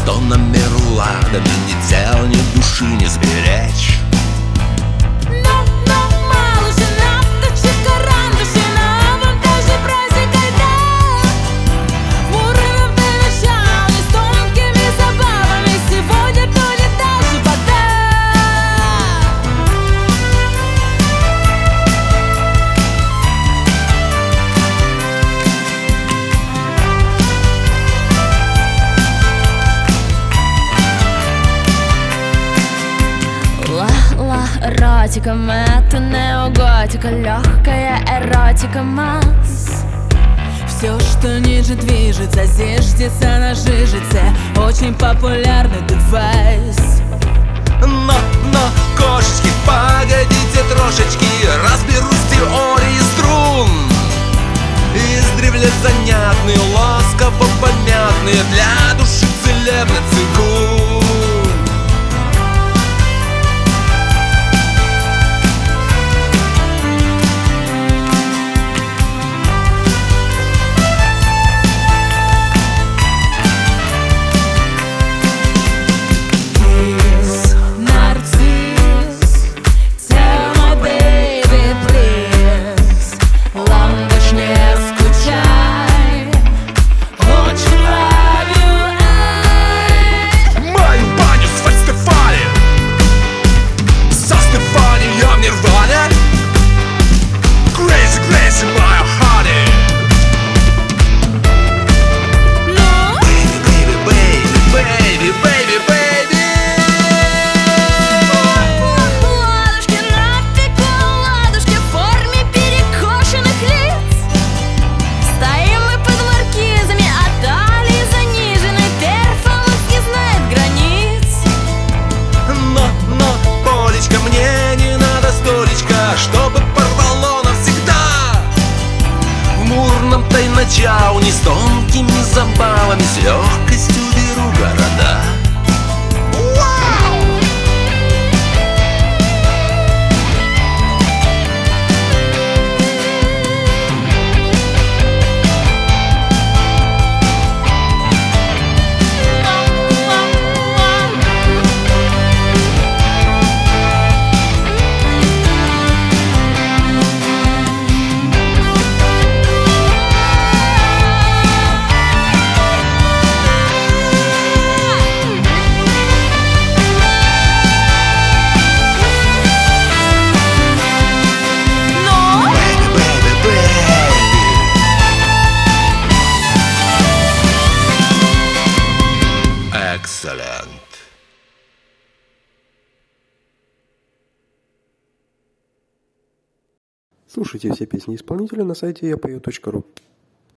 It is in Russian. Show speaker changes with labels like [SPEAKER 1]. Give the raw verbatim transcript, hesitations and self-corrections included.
[SPEAKER 1] стонами, руладами ни тела, ни души не сберечь.
[SPEAKER 2] Но, но, малыш, наточит карандаши на монтаже праздника льда. Муравьев до начала с тонкими забавами. Сегодня тонет даже вода. Ла-ла, эротика, это неоготика, легкая эротика масс. Все, что ниже движется, зиждется на жижице. Очень популярный девайс.
[SPEAKER 1] Но, но, кошечки, погодите трошечки, разберусь в теории струн. Издревле занятные, ласково понятные, для души целебный цигун. Чау, не с тонкими забавами, с легкостью беру города. Excellent.
[SPEAKER 3] Слушайте все песни исполнителя на сайте я пою точка ру.